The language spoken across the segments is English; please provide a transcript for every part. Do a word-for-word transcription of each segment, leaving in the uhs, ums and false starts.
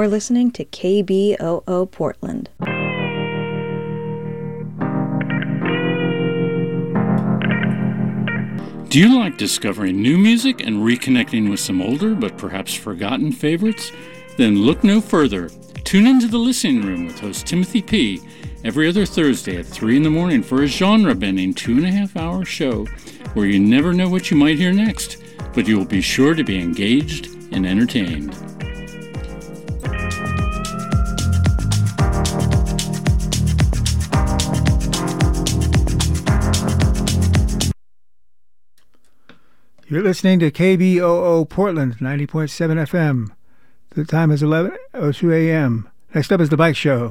You're listening to K B O O Portland. Do you like discovering new music and reconnecting with some older but perhaps forgotten favorites? Then look no further. Tune into The Listening Room with host Timothy P. every other Thursday at three in the morning for a genre-bending two-and-a-half-hour show where you never know what you might hear next, but you will be sure to be engaged and entertained. You're listening to K B O O Portland, ninety point seven F M. The time is eleven oh two a.m. Next up is The Bike Show.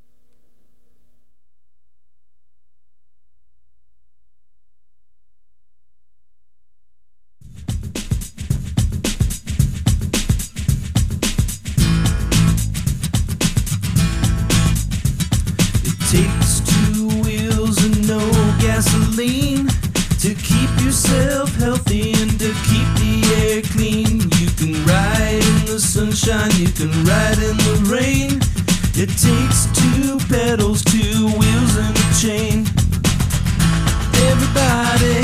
It takes two wheels and no gasoline to keep yourself healthy and to keep the air clean. You can ride in the sunshine, you can ride in the rain. It takes two pedals, two wheels and a chain. Everybody,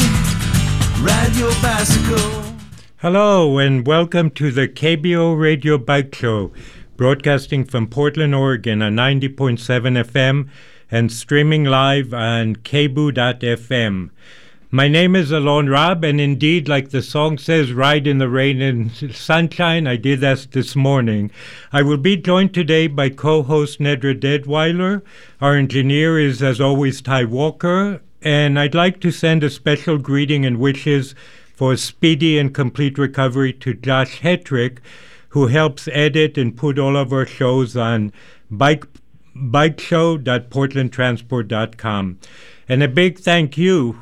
ride your bicycle. Hello and welcome to the K B O Radio Bike Show, broadcasting from Portland, Oregon on ninety point seven F M and streaming live on K B O O dot F M. My name is Alon Rab, and indeed, like the song says, ride in the rain and sunshine. I did that this morning. I will be joined today by co-host Nedra Deadweiler. Our engineer is, as always, Ty Walker. And I'd like to send a special greeting and wishes for a speedy and complete recovery to Josh Hetrick, who helps edit and put all of our shows on bike, bikeshow dot portland transport dot com. And a big thank you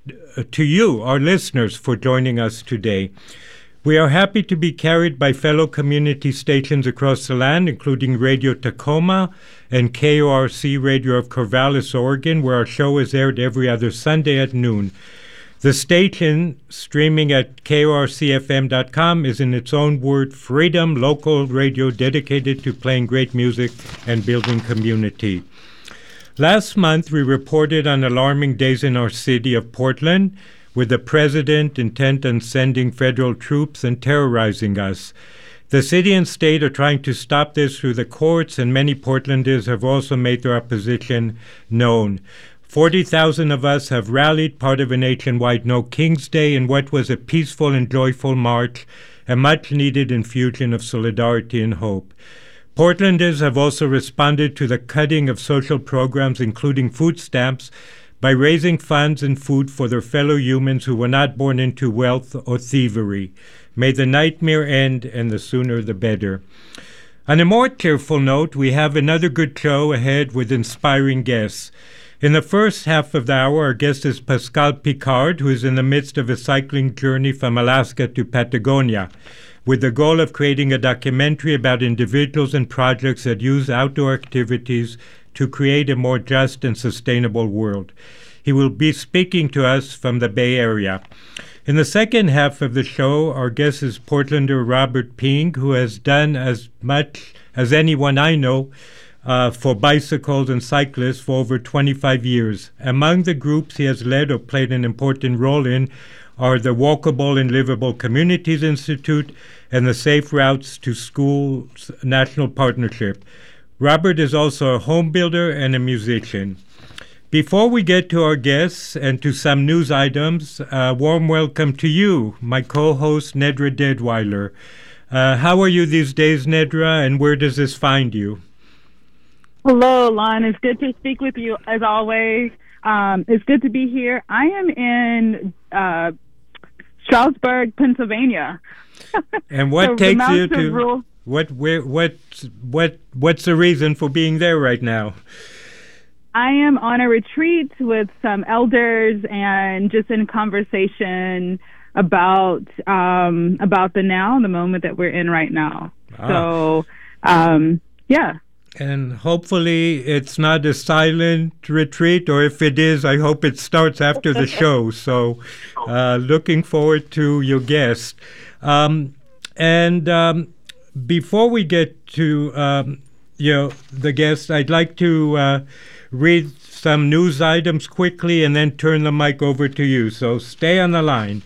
to you, our listeners, for joining us today. We are happy to be carried by fellow community stations across the land, including Radio Tacoma and K O R C Radio of Corvallis, Oregon, where our show is aired every other Sunday at noon. The station, streaming at K O R C F M dot com, is in its own word freedom local radio dedicated to playing great music and building community. Last month, we reported on alarming days in our city of Portland, with the president intent on sending federal troops and terrorizing us. The city and state are trying to stop this through the courts, and many Portlanders have also made their opposition known. forty thousand of us have rallied, part of a nationwide No Kings Day, in what was a peaceful and joyful march, a much-needed infusion of solidarity and hope. Portlanders have also responded to the cutting of social programs, including food stamps, by raising funds and food for their fellow humans who were not born into wealth or thievery. May the nightmare end, and the sooner the better. On a more cheerful note, we have another good show ahead with inspiring guests. In the first half of the hour, our guest is Pascal Picard, who is in the midst of a cycling journey from Alaska to Patagonia, with the goal of creating a documentary about individuals and projects that use outdoor activities to create a more just and sustainable world. He will be speaking to us from the Bay Area. In the second half of the show, our guest is Portlander Robert Ping, who has done as much as anyone I know uh, for bicycles and cyclists for over twenty-five years. Among the groups he has led or played an important role in are the Walkable and Livable Communities Institute and the Safe Routes to Schools National Partnership. Robert is also a home builder and a musician. Before we get to our guests and to some news items, a warm welcome to you, my co-host Nedra Deadweiler. Uh, how are you these days, Nedra, and where does this find you? Hello, Lon. It's good to speak with you, as always. Um, it's good to be here. I am in uh, Stroudsburg, Pennsylvania. And what so takes you to rule. what where what what what's the reason for being there right now? I am on a retreat with some elders and just in conversation about um, about the now, the moment that we're in right now. Ah. So, um, yeah. And hopefully it's not a silent retreat, or if it is, I hope it starts after the show. So uh, looking forward to your guest. Um, and um, before we get to um, you know the guests, I'd like to uh, read some news items quickly and then turn the mic over to you. So stay on the line.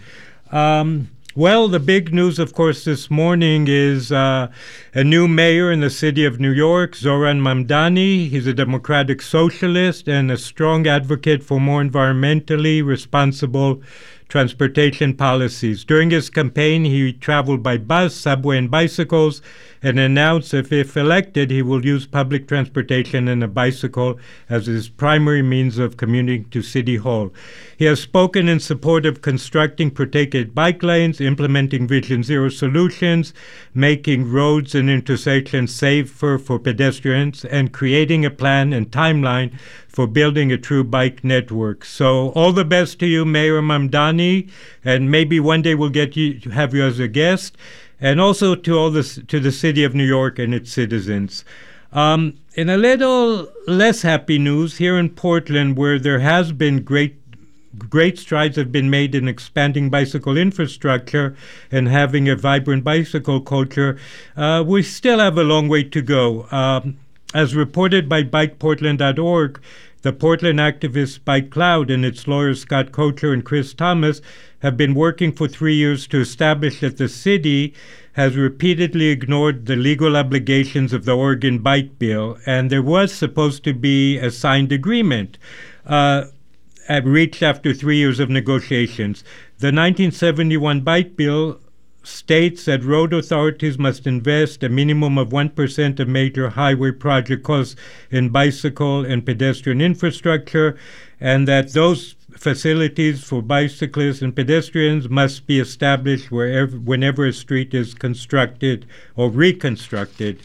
Um, Well, the big news, of course, this morning is uh, a new mayor in the city of New York, Zohran Mamdani. He's a democratic socialist and a strong advocate for more environmentally responsible transportation policies. During his campaign, he traveled by bus, subway, and bicycles, and announced if, if elected, he will use public transportation and a bicycle as his primary means of commuting to City Hall. He has spoken in support of constructing protected bike lanes, implementing Vision Zero solutions, making roads and intersections safer for pedestrians, and creating a plan and timeline for building a true bike network. So all the best to you, Mayor Mamdani, and maybe one day we'll get you to have you as a guest, and also to all the to the city of New York and its citizens. Um, in a little less happy news, here in Portland, where there has been great Great strides have been made in expanding bicycle infrastructure and having a vibrant bicycle culture, uh, we still have a long way to go. Um, as reported by bike portland dot org, the Portland activist Bike Cloud and its lawyers Scott Kocher and Chris Thomas have been working for three years to establish that the city has repeatedly ignored the legal obligations of the Oregon Bike Bill, and there was supposed to be a signed agreement. Uh, reached after three years of negotiations. The nineteen seventy-one Bike Bill states that road authorities must invest a minimum of one percent of major highway project costs in bicycle and pedestrian infrastructure, and that those facilities for bicyclists and pedestrians must be established wherever, whenever a street is constructed or reconstructed.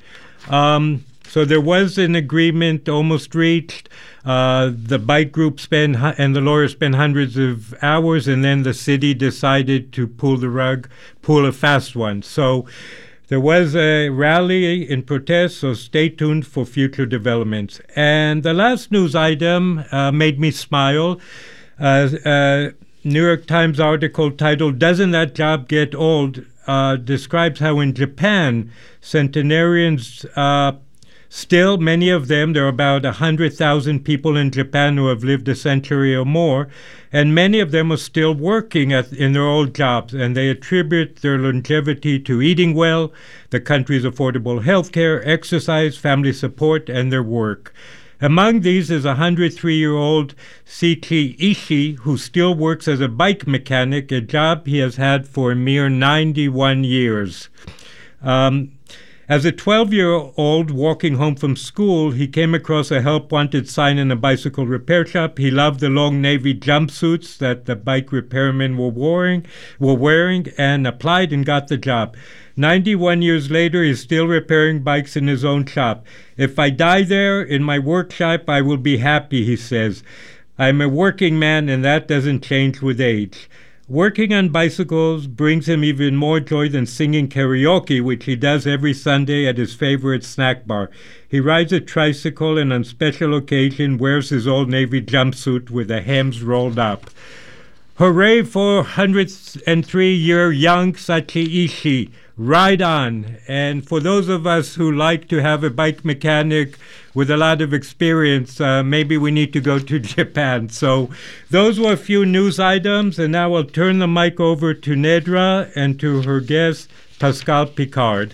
Um, So there was an agreement almost reached. Uh, the bike group spent and the lawyers spent hundreds of hours, and then the city decided to pull the rug, pull a fast one. So there was a rally in protest, so stay tuned for future developments. And the last news item uh, made me smile. Uh, uh, New York Times article titled, "Doesn't That Job Get Old?" Uh, describes how in Japan, centenarians uh, Still, many of them, there are about one hundred thousand people in Japan who have lived a century or more, and many of them are still working at, in their old jobs, and they attribute their longevity to eating well, the country's affordable health care, exercise, family support, and their work. Among these is a one hundred three-year-old Shichi Ishii, who still works as a bike mechanic, a job he has had for a mere ninety-one years. Um, As a twelve-year-old walking home from school, he came across a help-wanted sign in a bicycle repair shop. He loved the long navy jumpsuits that the bike repairmen were wearing, were wearing and applied and got the job. ninety-one years later, he's still repairing bikes in his own shop. "If I die there in my workshop, I will be happy," he says. "I'm a working man, and that doesn't change with age." Working on bicycles brings him even more joy than singing karaoke, which he does every Sunday at his favorite snack bar. He rides a tricycle and on special occasion wears his old navy jumpsuit with the hems rolled up. Hooray for one hundred three-year young Shichi Ishii. Ride on. And for those of us who like to have a bike mechanic with a lot of experience, uh, maybe we need to go to Japan. So those were a few news items, and now I'll turn the mic over to Nedra and to her guest, Pascal Picard.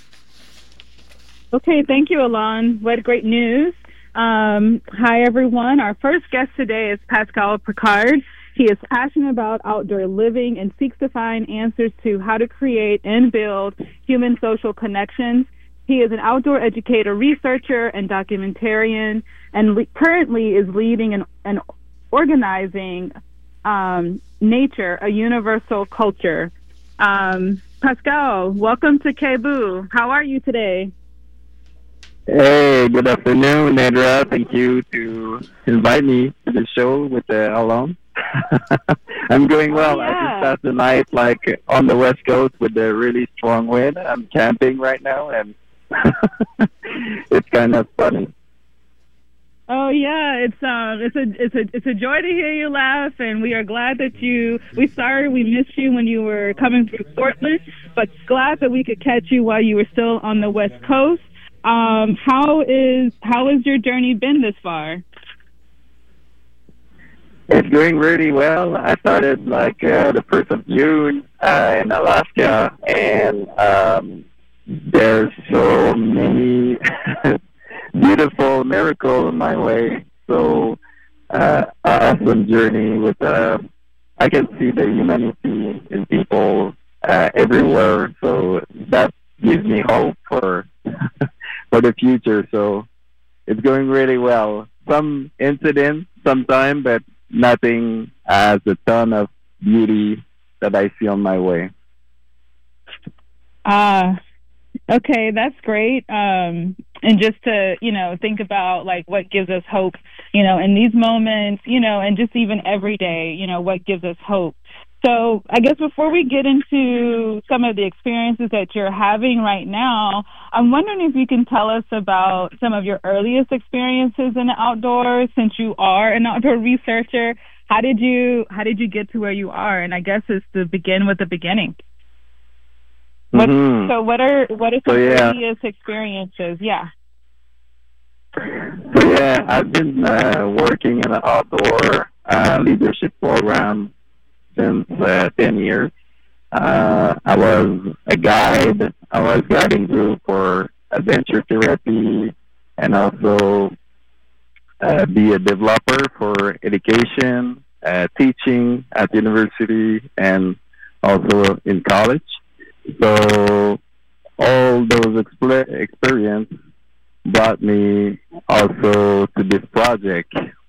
Okay, thank you, Alon. What great news. Um, hi, everyone. Our first guest today is Pascal Picard. He is passionate about outdoor living and seeks to find answers to how to create and build human social connections. He is an outdoor educator, researcher, and documentarian, and le- currently is leading and, and organizing um, Nature, a Universal Culture. Um, Pascal, welcome to K B O O. How are you today? Hey, good afternoon, Nedra. Thank you to invite me to the show with the Alon. I'm doing well. Oh, yeah. I just passed the night like on the West Coast with the really strong wind. I'm camping right now, and it's kind of funny. Oh yeah, it's um, it's a it's a it's a joy to hear you laugh, and we are glad that you. We sorry we missed you when you were coming through Portland, but glad that we could catch you while you were still on the West Coast. Um, how is how has your journey been this far? It's going really well. I started like uh, the first of June uh, in Alaska, and um, there's so many beautiful miracles my way. So uh, awesome journey with. Uh, I can see the humanity in people uh, everywhere. So that gives me hope for for the future. So it's going really well. Some incidents sometime, but nothing as a ton of beauty that I see on my way. Uh, okay, that's great. Um, and just to, you know, think about like what gives us hope, you know, in these moments, you know, and just even every day, you know, what gives us hope. So I guess before we get into some of the experiences that you're having right now, I'm wondering if you can tell us about some of your earliest experiences in the outdoors, since you are an outdoor researcher. How did you how did you get to where you are? And I guess it's to begin with the beginning. What, Mm-hmm. So what are what are some So, yeah. earliest experiences? Yeah. So yeah, I've been uh, working in an outdoor uh, leadership program since uh, ten years. Uh, I was a guide. I was guiding group for adventure therapy, and also uh, be a developer for education, uh, teaching at university, and also in college. So all those exp- experience brought me also to this project,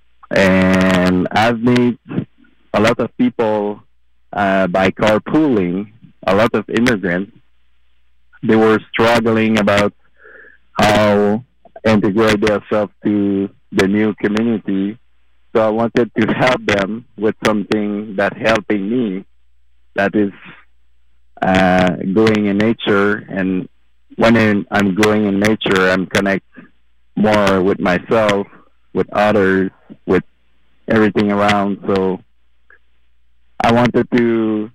and I've met a lot of people uh, by carpooling, a lot of immigrants. They were struggling about how integrate themselves to the new community. So I wanted to help them with something that helping me, that is uh, going in nature. And when I'm going in nature, I'm connect more with myself, with others, with everything around. So I wanted to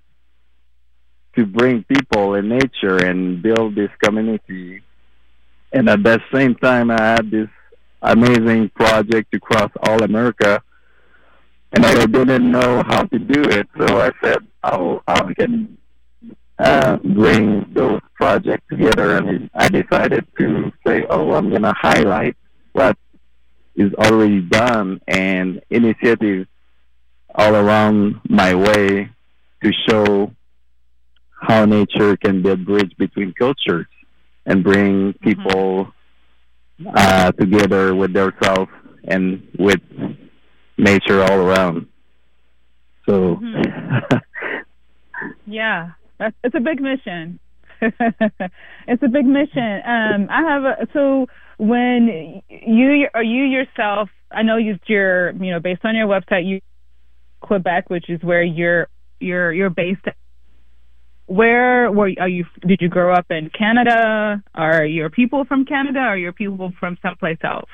to bring people in nature and build this community. And at that same time, I had this amazing project to cross all America, and I didn't know how to do it. So I said, "How how we can uh, bring those projects together?" And I decided to say, "Oh, I'm gonna highlight what is already done and initiatives all around my way to show how nature can build bridge between cultures and bring people uh, together with themselves and with nature all around." So, Mm-hmm. Yeah, that's, it's a big mission. It's a big mission. Um, I have a, so when you are you yourself, I know you, you're you know based on your website, you Quebec, which is where you're you're you're based. Where were are you? Did you grow up in Canada? Are your people from Canada? Or are your people from someplace else?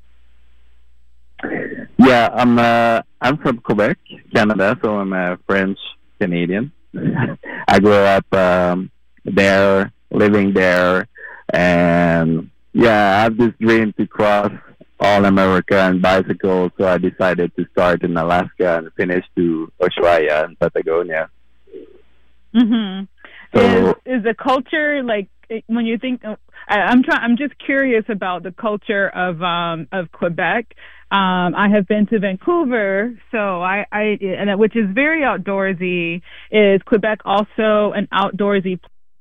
yeah, I'm uh, I'm from Quebec, Canada, so I'm a French Canadian. I grew up um, there, living there, and yeah, I have this dream to cross all America and bicycle. So I decided to start in Alaska and finish to Ushuaia and Patagonia. Mm-hmm. So, is is the culture like when you think? I, I'm trying. I'm just curious about the culture of um of Quebec. Um, I have been to Vancouver, so I, I and which is very outdoorsy. Is Quebec also an outdoorsy?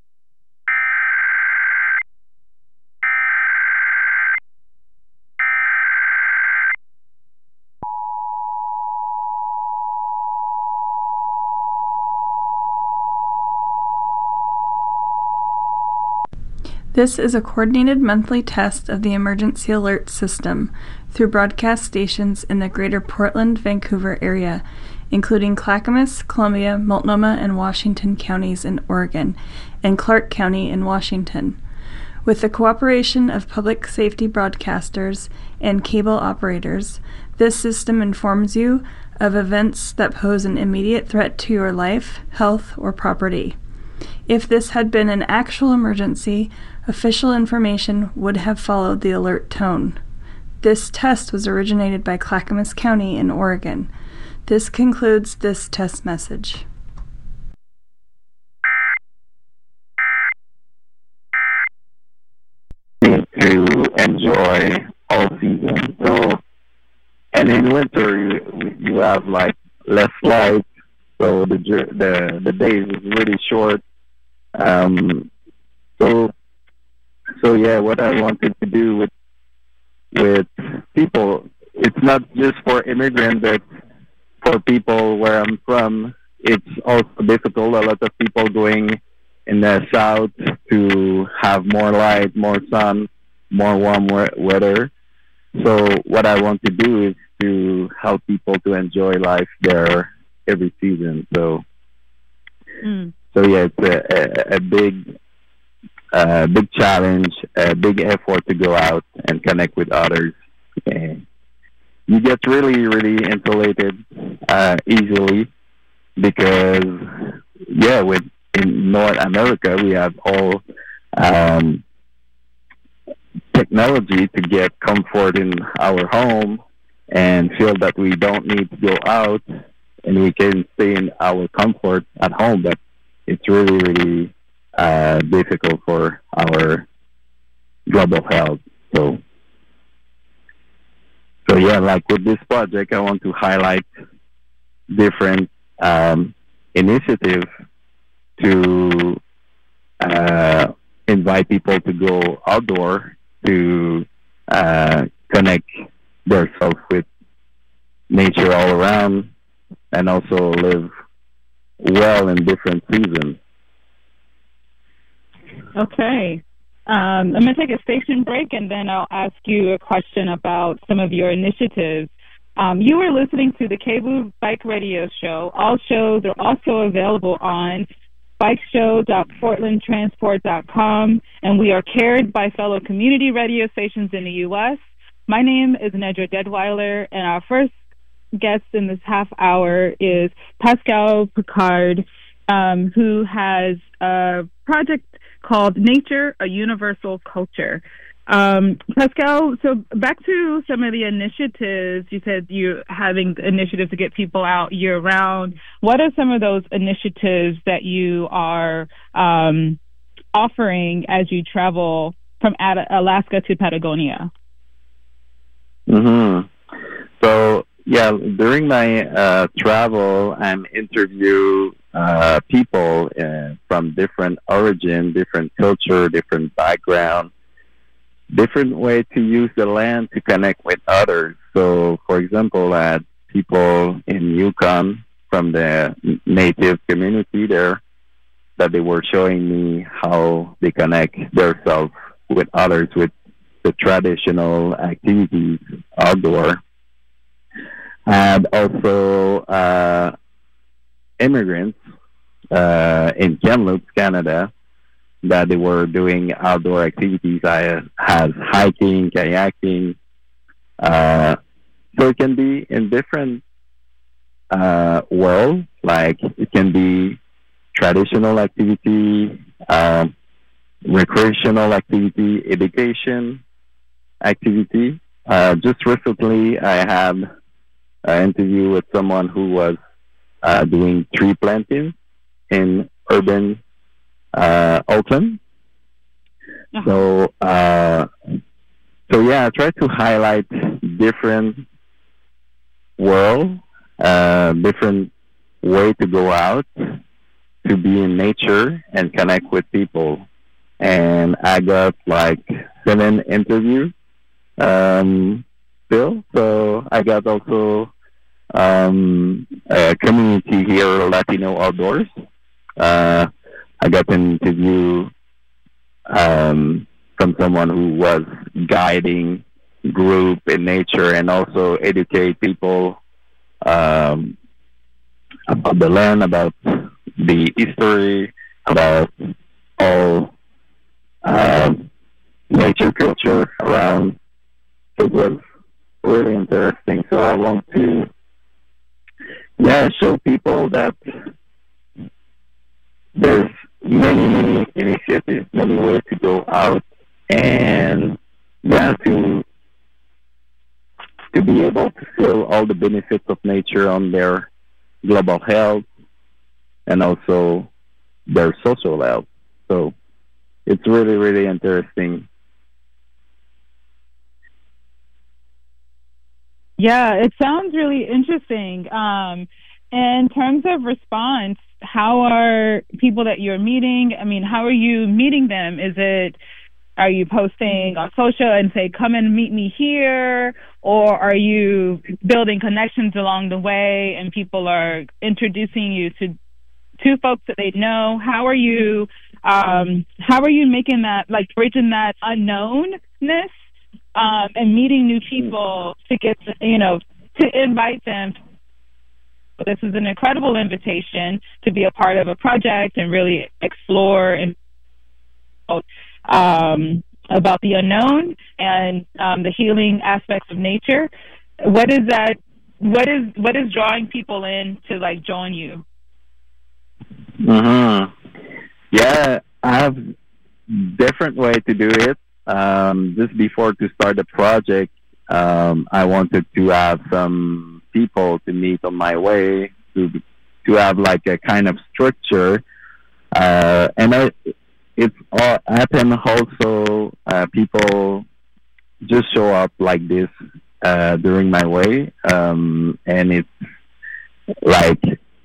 This is a coordinated monthly test of the emergency alert system through broadcast stations in the greater Portland, Vancouver area, including Clackamas, Columbia, Multnomah, and Washington counties in Oregon, and Clark County in Washington. With the cooperation of public safety broadcasters and cable operators, this system informs you of events that pose an immediate threat to your life, health, or property. If this had been an actual emergency, official information would have followed the alert tone. This test was originated by Clackamas County in Oregon. This concludes this test message. To enjoy all season. So, and in winter you, you have like less light, so the the the days is really short. Um, so so yeah, what I wanted to do with with people, it's not just for immigrants, but for people where I'm from, it's also difficult. A lot of people going in the south to have more light, more sun, more warm weather. So what I want to do is to help people to enjoy life there every season. So, mm. so yeah, it's a, a, a big, uh, big challenge, a big effort to go out and connect with others. And you get really, really insulated uh, easily because, yeah, with in North America we have all um, technology to get comfort in our home and feel that we don't need to go out and we can stay in our comfort at home, but it's really, really uh, difficult for our global health. So, so yeah, like with this project, I want to highlight different um, initiatives to uh, invite people to go outdoor to uh, connect themselves with nature all around and also live well in different seasons. Okay. Um, I'm going to take a station break and then I'll ask you a question about some of your initiatives. Um, you are listening to the K B O O Bike Radio Show. All shows are also available on bike show dot portland transport dot com, and we are carried by fellow community radio stations in the U S. My name is Nedra Deadweiler, and our first guest in this half hour is Pascal Picard, um, who has a project called Nature, a Universal Culture. Um, Pascal, so back to some of the initiatives. You said you're having initiatives to get people out year-round. What are some of those initiatives that you are um, offering as you travel from Ad- Alaska to Patagonia? Mm-hmm. So, yeah, during my uh, travel, I'm interview uh, people uh, from different origin, different culture, different background, different way to use the land to connect with others. So, for example, I had people in Yukon from the native community there that they were showing me how they connect themselves with others with the traditional activities outdoor. And also uh, immigrants uh, in Kamloops, Canada, that they were doing outdoor activities as hiking, kayaking. Uh, so it can be in different uh, worlds, like it can be traditional activity, um, recreational activity, education activity. Uh, just recently, I had an interview with someone who was uh, doing tree planting in urban uh, Oakland. Uh-huh. So, uh, so yeah, I try to highlight different world, uh, different way to go out, to be in nature and connect with people. And I got like seven interviews um, still. So I got also um, a community here, Latino Outdoors. Uh, I got an interview um, from someone who was guiding group in nature and also educate people um, about the land, about the history, about all uh, nature culture around. It was really interesting. So I want to, yeah, show people that there's many, many initiatives, many ways to go out, and yeah, to to be able to feel all the benefits of nature on their global health and also their social health. So it's really, really interesting. Yeah, it sounds really interesting. Um, in terms of response, how are people that you're meeting? I mean, how are you meeting them? Is it, are you posting on social and say, come and meet me here? Or are you building connections along the way and people are introducing you to to folks that they know? How are you, um, how are you making that, like bridging that unknownness um, and meeting new people to get, to, you know, to invite them? This is an incredible invitation to be a part of a project and really explore and um, about the unknown and um, the healing aspects of nature. What is that? What is what is drawing people in to like join you? Mm-hmm. Yeah, I have different way to do it. Um, just before to start the project, um, I wanted to have some people to meet on my way to to have like a kind of structure, uh, and I, it's all happened also. Uh, people just show up like this uh, during my way, um, and it's like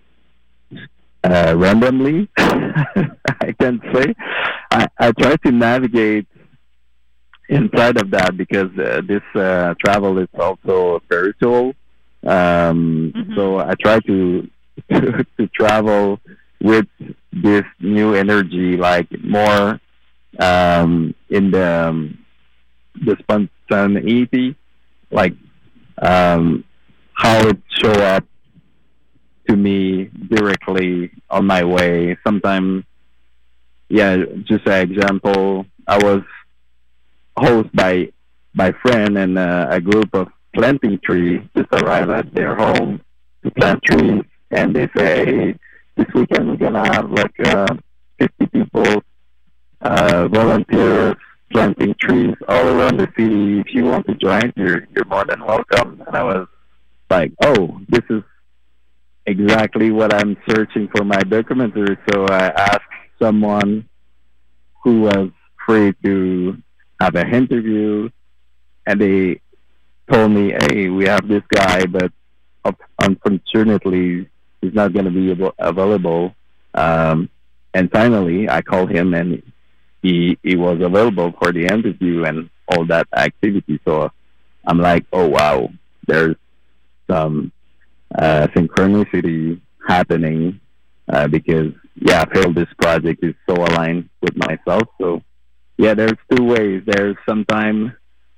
uh, randomly. I can say I, I try to navigate inside of that because uh, this uh, travel is also spiritual. Um, mm-hmm. So I try to, to to travel with this new energy, like more um, in the um, the spontaneity, like um, how it show up to me directly on my way. Sometimes, yeah, just an example, I was hosted by by friend and uh, a group of planting trees just arrive at their home to plant trees, and they say, hey, this weekend we're gonna have like uh, fifty people uh, volunteers planting trees all around the city. If you want to join, you're you're more than welcome. And I was like, oh, this is exactly what I'm searching for my documentary. So I asked someone who was free to have an interview, and they told me, hey, we have this guy, but unfortunately he's not going to be able, available. Um, and finally I called him, and he he was available for the interview and all that activity. So I'm like, oh wow, there's some uh, synchronicity happening uh, because yeah, I feel this project is so aligned with myself. So yeah, there's two ways. There's sometimes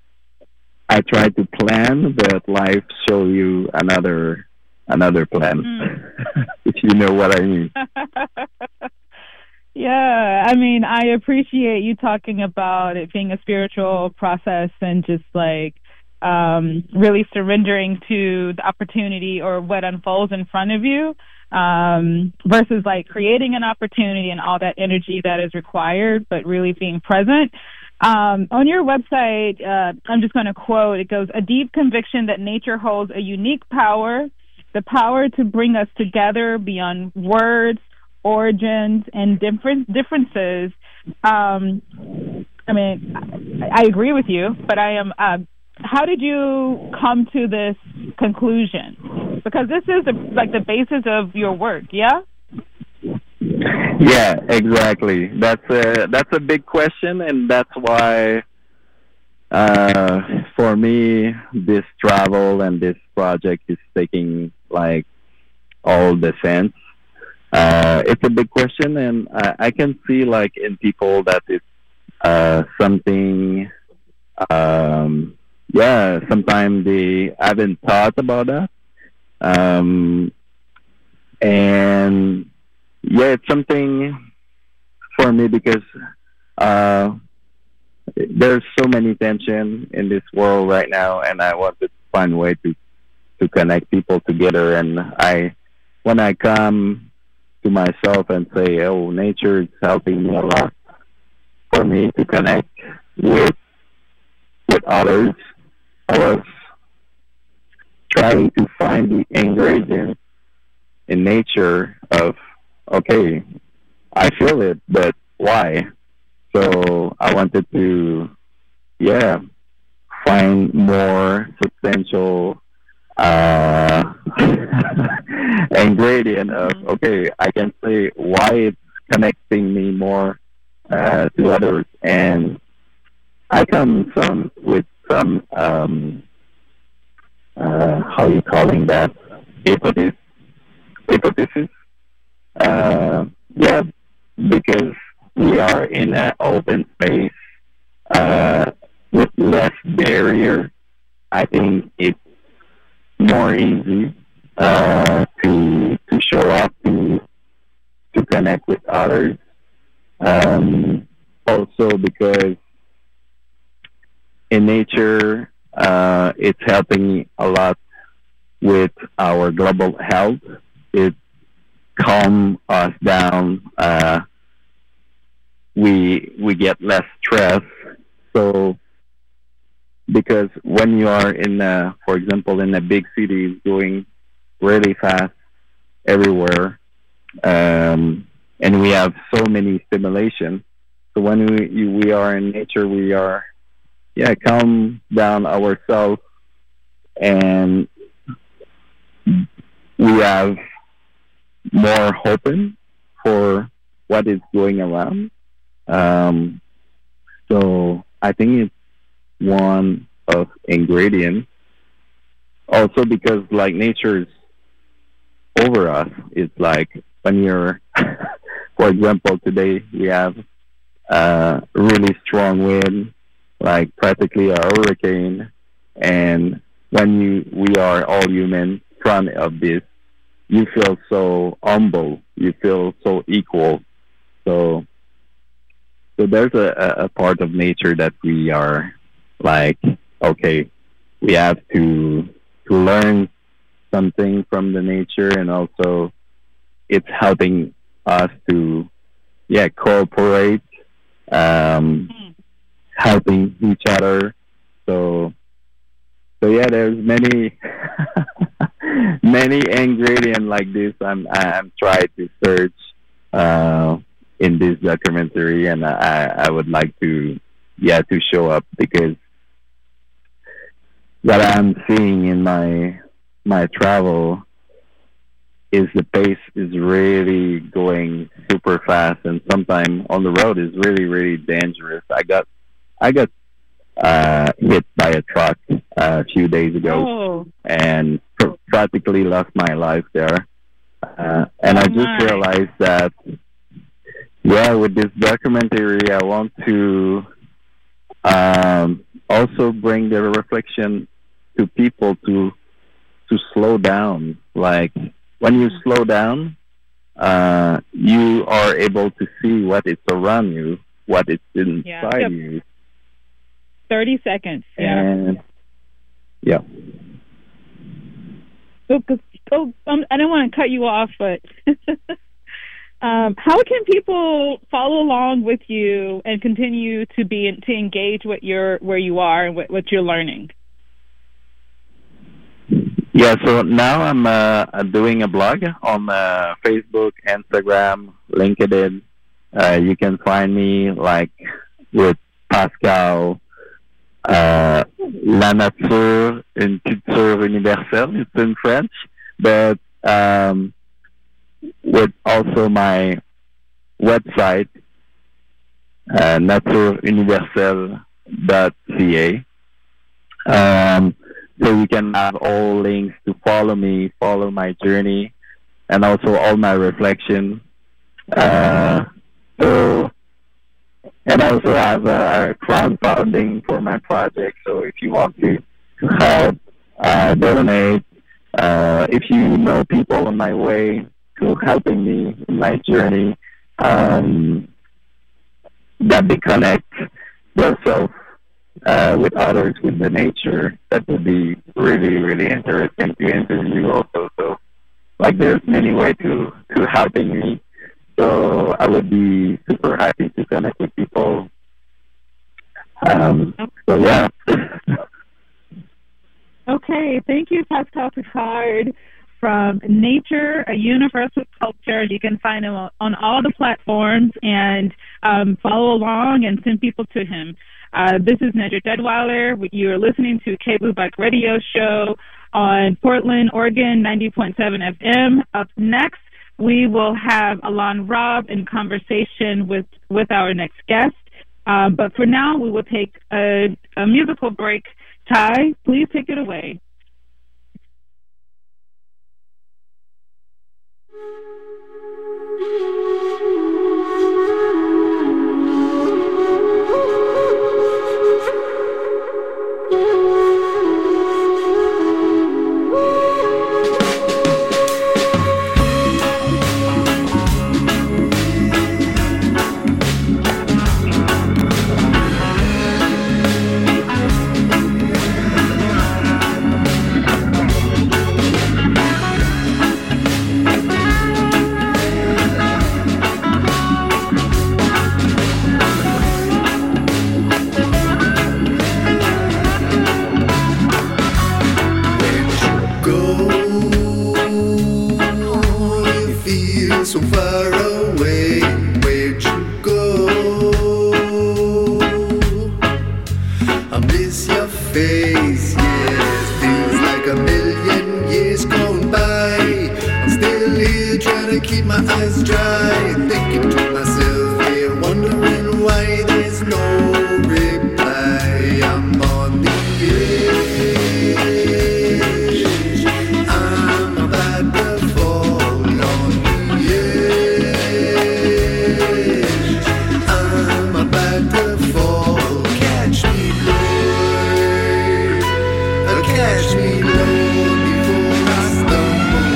I try to plan, but life show you another another plan. Mm. If you know what I mean. Yeah, I mean, I appreciate you talking about it being a spiritual process and just like um, really surrendering to the opportunity or what unfolds in front of you um, versus like creating an opportunity and all that energy that is required, but really being present. Um, on your website, uh, I'm just going to quote, it goes, a deep conviction that nature holds a unique power, the power to bring us together beyond words, origins, and different differences. Um, I mean, I, I agree with you, but I am, uh, how did you come to this conclusion? Because this is the, like the basis of your work, yeah? Yeah, exactly. That's a that's a big question, and that's why, uh, for me, this travel and this project is taking like all the sense. Uh, it's a big question, and I, I can see like in people that it's uh, something. Um, yeah, sometimes they haven't thought about that, um, and. Yeah, it's something for me because uh, there's so many tension in this world right now, and I wanted to find a way to to connect people together. And I, when I come to myself and say, "Oh, nature is helping me a lot for me to connect with with others," I was trying to find the ingredient in nature of, okay, I feel it, but why? So I wanted to, yeah, find more substantial uh, ingredient of, okay, I can say why it's connecting me more uh, to others. And I come some with some, um, uh, how are you calling that? Hypothesis. Hypothesis. Uh, yeah, because we are in an open space uh, with less barrier. I think it's more easy uh, to to show up, to to connect with others. Um, also, because in nature, uh, it's helping a lot with our global health. It calms us down. Uh, we we get less stress. So, because when you are in, a, for example, in a big city, going really fast everywhere, um, and we have so many stimulation. So when we we are in nature, we are, yeah, calm down ourselves, and we have more open for what is going around. Um, so I think it's one of ingredients. Also because like nature is over us. It's like when you're, for example, today we have uh, really strong wind, like practically a hurricane. And when you we are all human in front of this, you feel so humble. You feel so equal. So, so there's a, a part of nature that we are like, okay, we have to to learn something from the nature, and also it's helping us to, yeah, cooperate, um, helping each other. So, so yeah, there's many. Many ingredients like this. I'm I'm trying to search uh, in this documentary, and I I would like to yeah to show up, because what I'm seeing in my my travel is the pace is really going super fast, and sometimes on the road is really really dangerous. I got I got uh, hit by a truck uh, a few days ago, oh. and pr- practically lost my life there. Uh, and oh I just my. realized that, yeah, with this documentary, I want to um, also bring the reflection to people to to slow down. Like when you slow down, uh, you are able to see what is around you, what is inside yeah. yep. you. Thirty seconds. Yeah. And, yeah. Oh, oh, um, I don't want to cut you off, but um, how can people follow along with you and continue to be to engage with your where you are and what, what you're learning? Yeah. So now I'm uh, doing a blog on uh, Facebook, Instagram, LinkedIn. Uh, you can find me like with Pascal. Uh, La Nature, une culture universelle. It's in French, but um, with also my website, uh, nature universelle dot c a. Um, so you can have all links to follow me, follow my journey, and also all my reflection. Uh, so. And I also have a crowdfunding for my project. So if you want to help, uh, donate, uh, if you know people on my way to helping me in my journey, um, that they connect, yourself uh, with others, with the nature, that would be really, really interesting to interview also. So, like, there's many ways to, to helping me. So I would be super happy to connect with people. Um, so, yeah. Okay, thank you, Pascal Picard from Nature, a Universal Culture. You can find him on all the platforms and um, follow along and send people to him. Uh, this is Nedra Deadweiler. You are listening to K B O O Bike Radio Show on Portland, Oregon, ninety point seven F M. Up next, we will have Alon Robb in conversation with, with our next guest. Uh, but for now, we will take a, a musical break. Ty, please take it away. So far away, where'd you go? I miss your face, yes. Feels like a million years gone by. I'm still here trying to keep my eyes dry, thinking to myself here, wondering why there's no reply. I'm on the edge, I'm about to fall on the edge. I'm about to fall. Catch me, Lord. Oh, catch me, Lord, before I stumble.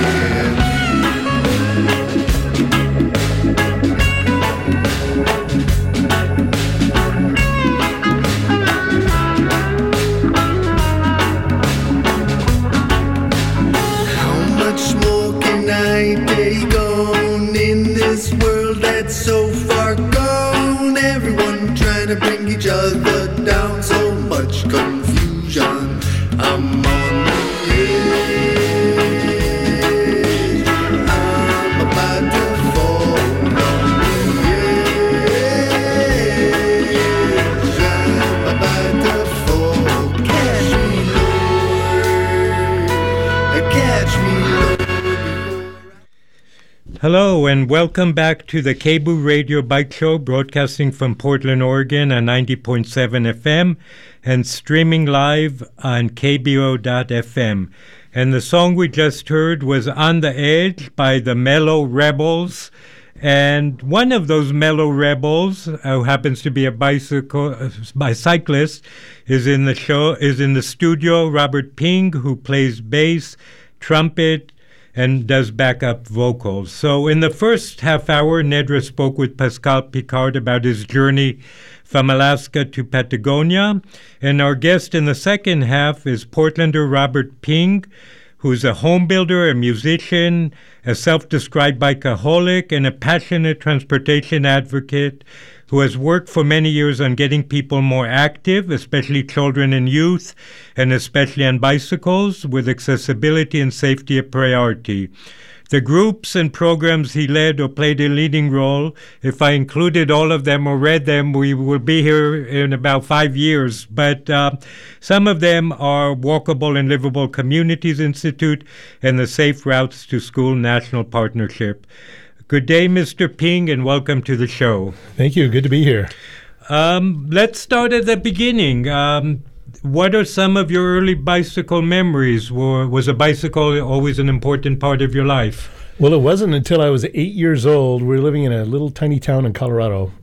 How much more can I take on in this world that's so far gone? Everyone trying to bring each other down, so much confusion. I'm on the edge, I'm about to fall on the edge, I'm about to fall. Catch me, Lord, catch me, Lord. Hello and welcome back to the K B O O Radio Bike Show, broadcasting from Portland, Oregon on ninety point seven F M and streaming live on K B O O dot F M. And the song we just heard was On the Edge by the Mellow Rebels. And one of those Mellow Rebels, who happens to be a bicycle uh, bicyclist, is in the show is in the studio. Robert Ping, who plays bass, trumpet, and does backup vocals. So in the first half hour, Nedra spoke with Pascal Picard about his journey from Alaska to Patagonia. And our guest in the second half is Portlander Robert Ping, who's a home builder, a musician, a self-described bikeaholic, and a passionate transportation advocate who has worked for many years on getting people more active, especially children and youth, and especially on bicycles, with accessibility and safety a priority. The groups and programs he led or played a leading role, if I included all of them or read them, we will be here in about five years. But uh, some of them are Walkable and Livable Communities Institute and the Safe Routes to School National Partnership. Good day, Mister Ping, and welcome to the show. Thank you. Good to be here. Um, let's start at the beginning. Um, what are some of your early bicycle memories? Was a bicycle always an important part of your life? Well, it wasn't until I was eight years old. We were living in a little tiny town in Colorado,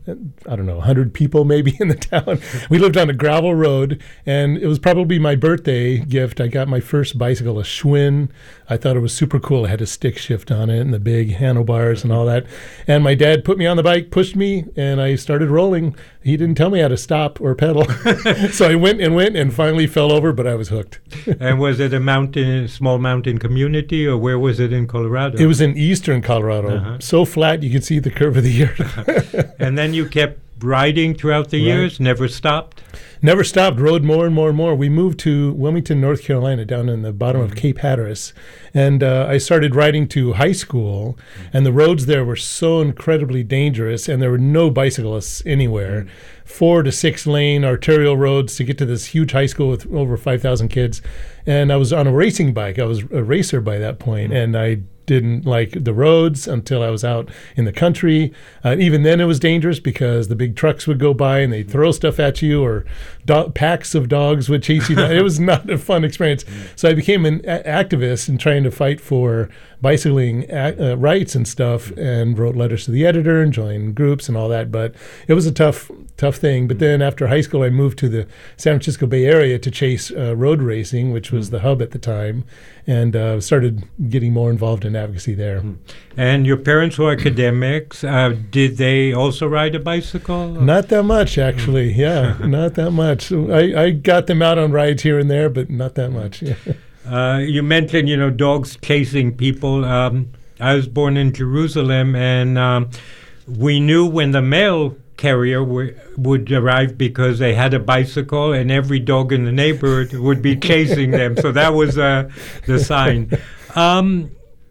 I don't know, one hundred people maybe in the town. We lived on a gravel road, and it was probably my birthday gift. I got my first bicycle, a Schwinn. I thought it was super cool. It had a stick shift on it and the big handlebars and all that. And my dad put me on the bike, pushed me, and I started rolling. He didn't tell me how to stop or pedal. So I went and went and finally fell over, but I was hooked. And was it a mountain, small mountain community, or where was it in Colorado? It was in eastern Colorado. Uh-huh. So flat you could see the curve of the earth. And then you kept riding throughout the right. years, never stopped? Never stopped, rode more and more and more. We moved to Wilmington, North Carolina, down in the bottom mm-hmm. of Cape Hatteras. And uh, I started riding to high school, mm-hmm. and the roads there were so incredibly dangerous, and there were no bicyclists anywhere. Mm-hmm. Four to six lane arterial roads to get to this huge high school with over five thousand kids. And I was on a racing bike. I was a racer by that point, mm-hmm. and I didn't like the roads until I was out in the country. Uh, even then it was dangerous because the big trucks would go by and they'd throw stuff at you, or do- packs of dogs would chase you down. It was not a fun experience. So I became an a- activist and trying to fight for bicycling a- uh, rights and stuff, and wrote letters to the editor and joined groups and all that. But it was a tough, tough thing. But then after high school, I moved to the San Francisco Bay Area to chase uh, road racing, which was the hub at the time, and uh, started getting more involved in advocacy there. And your parents were academics. Uh, did they also ride a bicycle? Not that much, actually. Yeah, not that much. I, I got them out on rides here and there, but not that much. Yeah. Uh, you mentioned, you know, dogs chasing people. Um, I was born in Jerusalem, and um, we knew when the mail carrier w- would arrive because they had a bicycle, and every dog in the neighborhood would be chasing them. So that was uh, the sign. Um,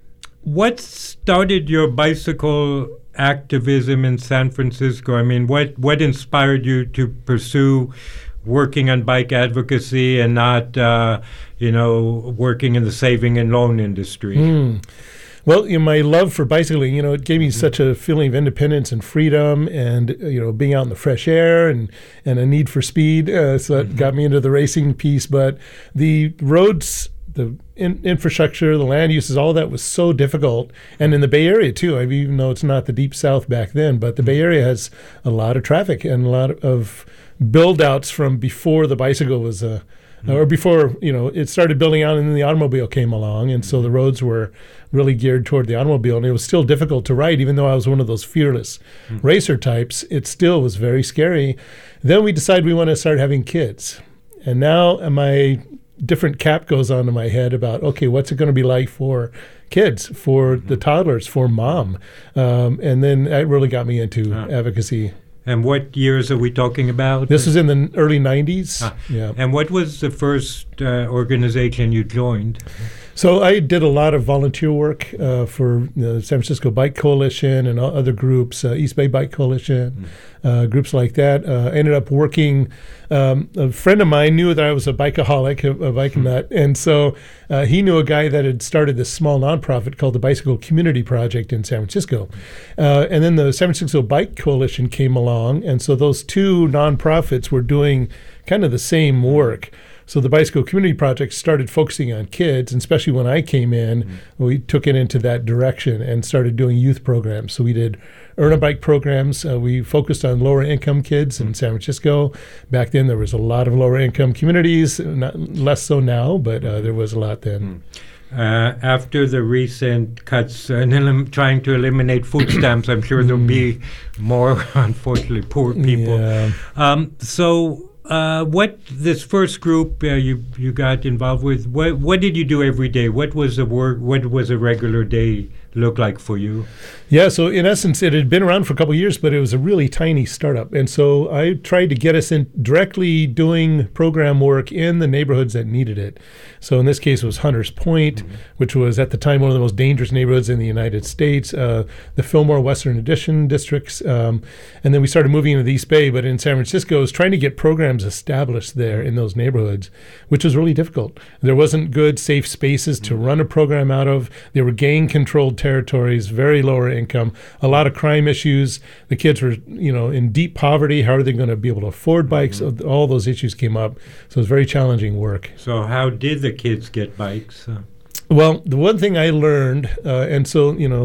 what started your bicycle activism in San Francisco? I mean, what, what inspired you to pursue working on bike advocacy and not, uh, you know, working in the saving and loan industry? Mm. Well, you know, my love for bicycling, you know, it gave me mm-hmm. such a feeling of independence and freedom, and, uh, you know, being out in the fresh air, and, and a need for speed. Uh, so that mm-hmm. got me into the racing piece. But the roads, the in- infrastructure, the land uses, all that was so difficult. And in the Bay Area, too, I mean, even though it's not the Deep South back then, but the Bay Area has a lot of traffic and a lot of build-outs from before the bicycle was uh, mm-hmm. or before, you know, it started building out, and then the automobile came along, and so the roads were really geared toward the automobile, and it was still difficult to ride. Even though I was one of those fearless mm-hmm. racer types, it still was very scary. Then we decided we want to start having kids, and now my different cap goes on in my head about, okay, what's it going to be like for kids, for mm-hmm. the toddlers, for mom, um, and then that really got me into ah. advocacy. And what years are we talking about? This was in the early nineties. Ah. Yeah. And what was the first uh, organization you joined? So I did a lot of volunteer work uh, for the San Francisco Bike Coalition and other groups, uh, East Bay Bike Coalition, mm. uh, groups like that. Uh, I ended up working, um, a friend of mine knew that I was a bikeaholic, a, a bike mm. nut, and so uh, he knew a guy that had started this small nonprofit called the Bicycle Community Project in San Francisco. Uh, and then the San Francisco Bike Coalition came along, and so those two nonprofits were doing kind of the same work. So the Bicycle Community Project started focusing on kids, and especially when I came in, mm-hmm. we took it into that direction and started doing youth programs. So we did Earn a Bike programs. Uh, we focused on lower income kids mm-hmm. in San Francisco. Back then there was a lot of lower income communities, not less so now, but uh, there was a lot then. Mm-hmm. Uh, after the recent cuts and elim- trying to eliminate food stamps, I'm sure there'll be more, unfortunately, poor people. Yeah. Um, so... Uh, what this first group uh, you you got involved with? What what did you do every day? What was the work? What was a regular day look like for you? Yeah, so in essence, it had been around for a couple of years, but it was a really tiny startup. And so I tried to get us in directly doing program work in the neighborhoods that needed it. So in this case, it was Hunters Point, mm-hmm. which was at the time one of the most dangerous neighborhoods in the United States, uh, the Fillmore Western Addition districts. Um, and then we started moving into the East Bay, but in San Francisco, I was trying to get programs established there in those neighborhoods, which was really difficult. There wasn't good, safe spaces to run a program out of. They were gang-controlled territories, very lower income, a lot of crime issues. The kids were, you know, in deep poverty. How are they going to be able to afford bikes? Mm-hmm. All those issues came up. So it was very challenging work. So how did the kids get bikes? Uh, well, the one thing I learned, uh, and so, you know,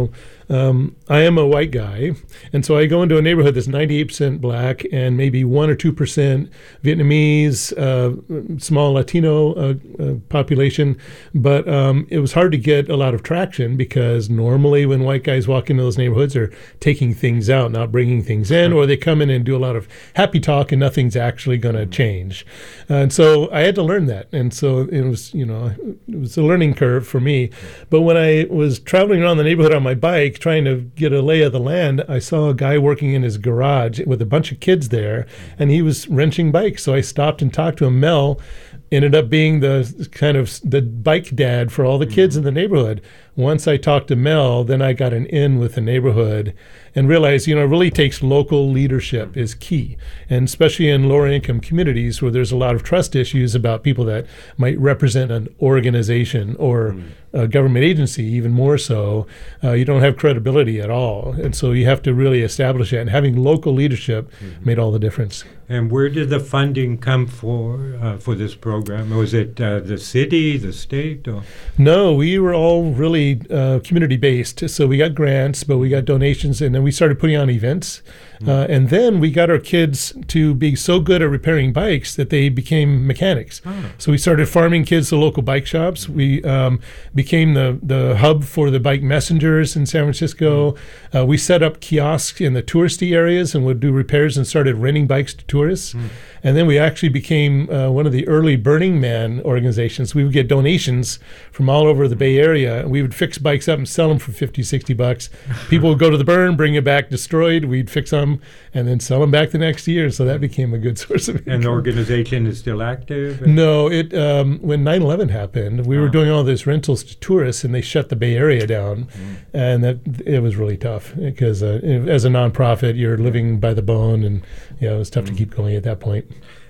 um, I am a white guy, and so I go into a neighborhood that's ninety-eight percent black and maybe one or two percent Vietnamese, uh, small Latino uh, uh, population. But um, it was hard to get a lot of traction because normally when white guys walk into those neighborhoods, they're taking things out, not bringing things in, or they come in and do a lot of happy talk and nothing's actually going to change. Uh, and so I had to learn that. And so it was, you know, it was a learning curve for me. But when I was traveling around the neighborhood on my bike, trying to get a lay of the land, I saw a guy working in his garage with a bunch of kids there, and he was wrenching bikes. So I stopped and talked to him. Mel ended up being the kind of the bike dad for all the kids in the neighborhood. Once I talked to Mel, then I got an in with the neighborhood and realized, you know, it really takes local leadership is key. And especially in lower income communities where there's a lot of trust issues about people that might represent an organization or mm. a government agency, even more so, uh, you don't have credibility at all. And so you have to really establish that. And having local leadership mm-hmm. made all the difference. And where did the funding come for uh, for this program? Was it uh, the city, the state? Or? No, we were all really uh, community-based. So we got grants, but we got donations, and then we started putting on events. Mm-hmm. Uh, and then we got our kids to be so good at repairing bikes that they became mechanics. Oh. So we started farming kids to local bike shops. Mm-hmm. We um, became the, the hub for the bike messengers in San Francisco. Mm-hmm. Uh, we set up kiosks in the touristy areas and would do repairs and started renting bikes to tourists. Mm-hmm. And then we actually became uh, one of the early Burning Man organizations. We would get donations from all over the Bay Area, and we would fix bikes up and sell them for fifty, sixty bucks. People would go to the burn, bring it back destroyed. We'd fix them and then sell them back the next year. So that became a good source of income. And the organization is still active? No, it um, when nine eleven happened, we oh. were doing all this rentals to tourists, and they shut the Bay Area down. Mm. And that it was really tough because uh, as a nonprofit, you're living by the bone, and you know, it was tough mm. to keep going at that point.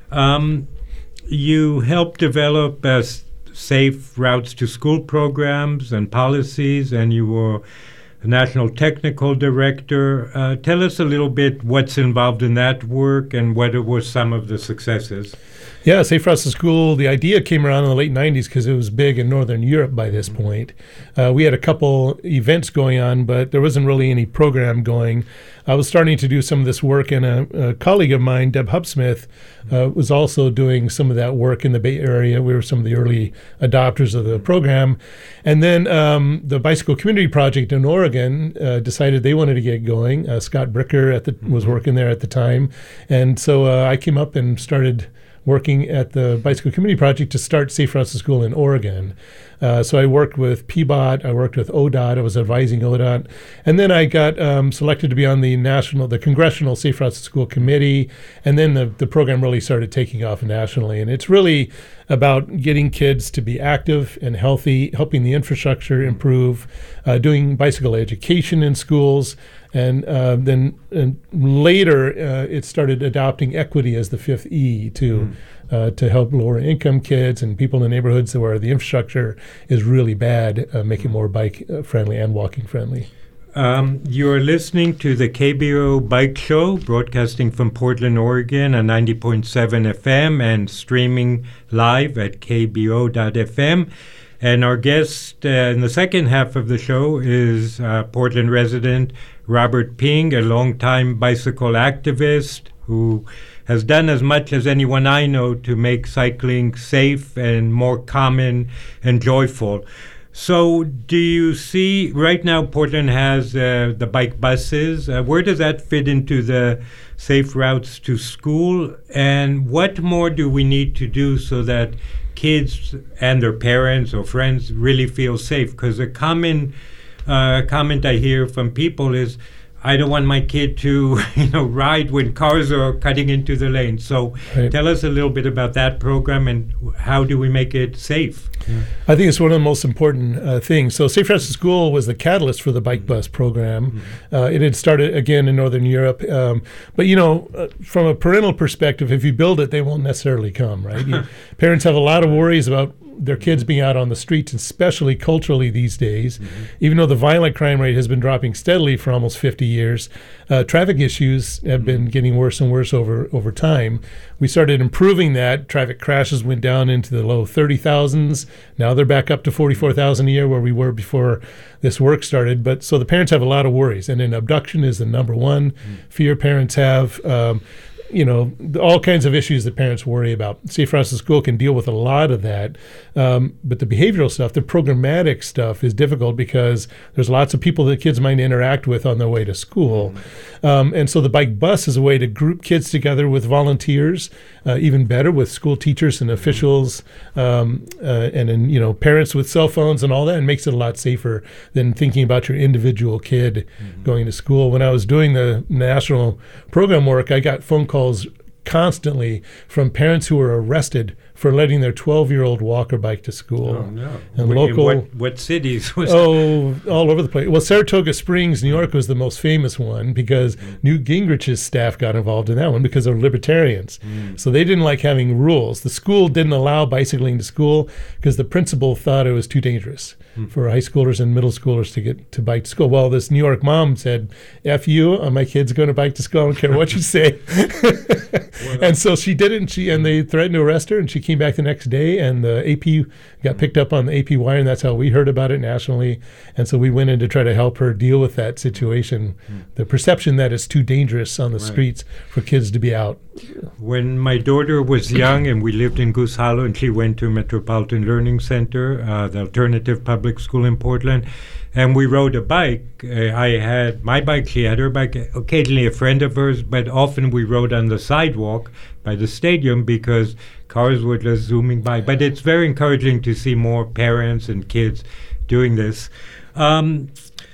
Um, you helped develop uh, safe routes to school programs and policies, and you were the National Technical Director. Uh, tell us a little bit what's involved in that work and what were some of the successes. Yeah, Safe Routes to School, the idea came around in the late nineties because it was big in Northern Europe by this mm-hmm. point. Uh, we had a couple events going on, but there wasn't really any program going. I was starting to do some of this work, and a, a colleague of mine, Deb Hubsmith, uh, was also doing some of that work in the Bay Area. We were some of the early adopters of the program. And then um, the Bicycle Community Project in Oregon uh, decided they wanted to get going. Uh, Scott Bricker at the, mm-hmm. was working there at the time. And so uh, I came up and started working at the Bicycle Community Project to start Safe Routes to School in Oregon. Uh, so I worked with P B O T, I worked with O D O T, I was advising O D O T, and then I got um, selected to be on the national, the Congressional Safe Routes to School Committee, and then the, the program really started taking off nationally. And it's really about getting kids to be active and healthy, helping the infrastructure improve, uh, doing bicycle education in schools, and uh, then and later uh, it started adopting equity as the fifth E to mm. uh, to help lower income kids and people in neighborhoods where the infrastructure is really bad, uh, make it more bike friendly and walking friendly. Um, you're listening to the K B O Bike Show, broadcasting from Portland, Oregon on ninety point seven F M and streaming live at K B O dot F M. And our guest uh, in the second half of the show is uh, Portland resident Robert Ping, a longtime bicycle activist who has done as much as anyone I know to make cycling safe and more common and joyful. So do you see, right now Portland has uh, the bike buses. Uh, where does that fit into the Safe Routes to School? And what more do we need to do so that kids and their parents or friends really feel safe? Because a common uh, comment I hear from people is, I don't want my kid to, you know, ride when cars are cutting into the lane. So right. Tell us a little bit about that program and how do we make it safe? Yeah. I think it's one of the most important uh, things. So Safe Routes to School was the catalyst for the bike bus program. Mm-hmm. Uh, it had started, again, in Northern Europe. Um, but, you know, uh, from a parental perspective, if you build it, they won't necessarily come, right? You, parents have a lot of worries about their kids being out on the streets, especially culturally these days, mm-hmm. even though the violent crime rate has been dropping steadily for almost fifty years, uh, traffic issues have mm-hmm. been getting worse and worse over, over time. We started improving that. Traffic crashes went down into the low thirty thousands. Now they're back up to forty-four thousand a year where we were before this work started. But so the parents have a lot of worries. And then abduction is the number one mm-hmm. fear parents have. Um, you know, all kinds of issues that parents worry about. Safe Routes to School can deal with a lot of that. Um, but the behavioral stuff, the programmatic stuff is difficult because there's lots of people that kids might interact with on their way to school. Mm-hmm. Um, and so the bike bus is a way to group kids together with volunteers, uh, even better with school teachers and officials, um, uh, and then, you know, parents with cell phones and all that, and makes it a lot safer than thinking about your individual kid mm-hmm. going to school. When I was doing the national program work, I got phone calls constantly from parents who were arrested for letting their twelve-year-old walk or bike to school. Oh, no. And what, local, what, what cities was Oh, that? all over the place. Well, Saratoga Springs, New York was the most famous one because mm. Newt Gingrich's staff got involved in that one because they're libertarians. Mm. So they didn't like having rules. The school didn't allow bicycling to school because the principal thought it was too dangerous mm. for high schoolers and middle schoolers to get to bike to school. Well, this New York mom said, F you, uh, my kid's going to bike to school. I don't care what you say. Well, and so she did it, and, she, and they threatened to arrest her, and she came back the next day, and the A P got picked up on the A P wire, and that's how we heard about it nationally. And so we went in to try to help her deal with that situation, mm. the perception that it's too dangerous on the right. streets for kids to be out. When my daughter was young and we lived in Goose Hollow, and she went to Metropolitan Learning Center, uh, the alternative public school in Portland, and we rode a bike. Uh, I had my bike, she had her bike, occasionally a friend of hers, but often we rode on the sidewalk by the stadium because cars were just zooming by. But it's very encouraging to see more parents and kids doing this. Um,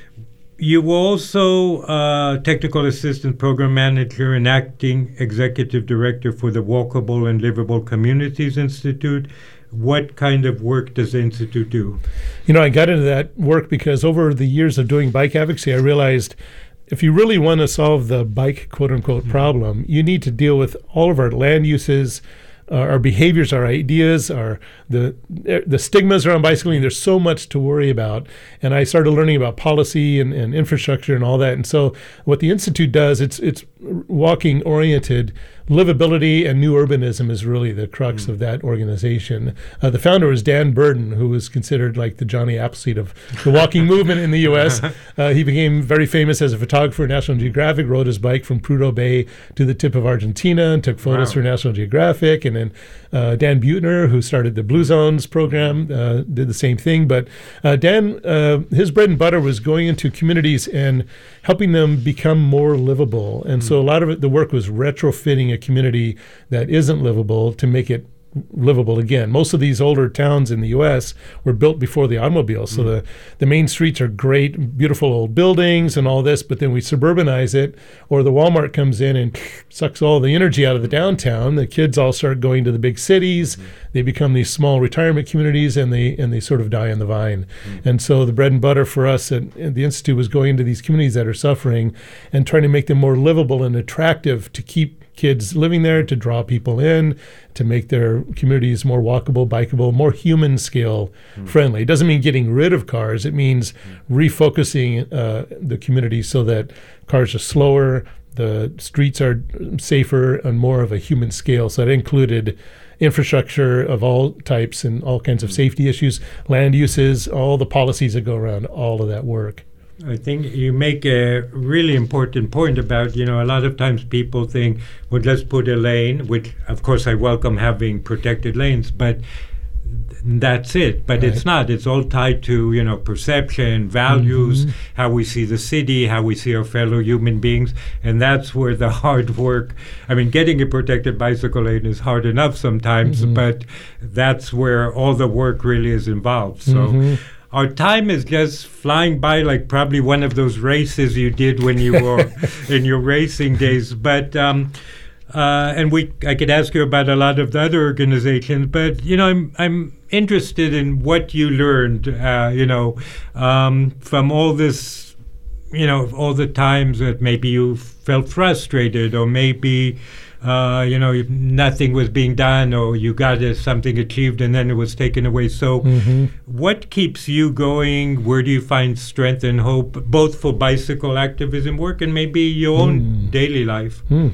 you were also uh, technical assistant program manager and acting executive director for the Walkable and Livable Communities Institute. What kind of work does the Institute do? You know, I got into that work because over the years of doing bike advocacy, I realized if you really want to solve the bike quote-unquote mm-hmm. problem, you need to deal with all of our land uses, uh, our behaviors, our ideas, our the the stigmas around bicycling. There's so much to worry about. And I started learning about policy and, and infrastructure and all that. And so what the Institute does, it's it's walking-oriented. Livability and new urbanism is really the crux mm. of that organization. Uh, the founder is Dan Burden, who was considered like the Johnny Appleseed of the walking movement in the U S Uh, he became very famous as a photographer at National Geographic, rode his bike from Prudhoe Bay to the tip of Argentina and took photos wow. for National Geographic. And then uh, Dan Buettner, who started the Blue Zones program, uh, did the same thing. But uh, Dan, uh, his bread and butter was going into communities and helping them become more livable. And mm. so a lot of it, the work was retrofitting a community that isn't livable to make it livable again. Most of these older towns in the U S were built before the automobile. So mm. the, the main streets are great, beautiful old buildings and all this, but then we suburbanize it, or the Walmart comes in and sucks all the energy out of the downtown. The kids all start going to the big cities. Mm. They become these small retirement communities, and they and they sort of die on the vine. Mm. And so the bread and butter for us at, at the Institute was going into these communities that are suffering and trying to make them more livable and attractive to keep kids living there, to draw people in, to make their communities more walkable, bikeable, more human scale mm. friendly. It doesn't mean getting rid of cars. It means mm. refocusing uh, the community so that cars are slower, the streets are safer, and more of a human scale. So that included infrastructure of all types and all kinds of mm. safety issues, land uses, all the policies that go around all of that work. I think you make a really important point about, you know, a lot of times people think, well, let's put a lane, which, of course, I welcome having protected lanes, but that's it. But right. it's not. It's all tied to, you know, perception, values, mm-hmm. how we see the city, how we see our fellow human beings. And that's where the hard work, I mean, getting a protected bicycle lane is hard enough sometimes, mm-hmm. but that's where all the work really is involved. So. Mm-hmm. Our time is just flying by, like probably one of those races you did when you were in your racing days. But um, uh, and we, I could ask you about a lot of the other organizations. But you know, I'm I'm interested in what you learned. Uh, you know, um, from all this, you know, all the times that maybe you felt frustrated, or maybe uh, you know, nothing was being done, or you got uh, something achieved and then it was taken away. So Mm-hmm. what keeps you going? Where do you find strength and hope, both for bicycle activism work and maybe your own Mm. daily life? Mm.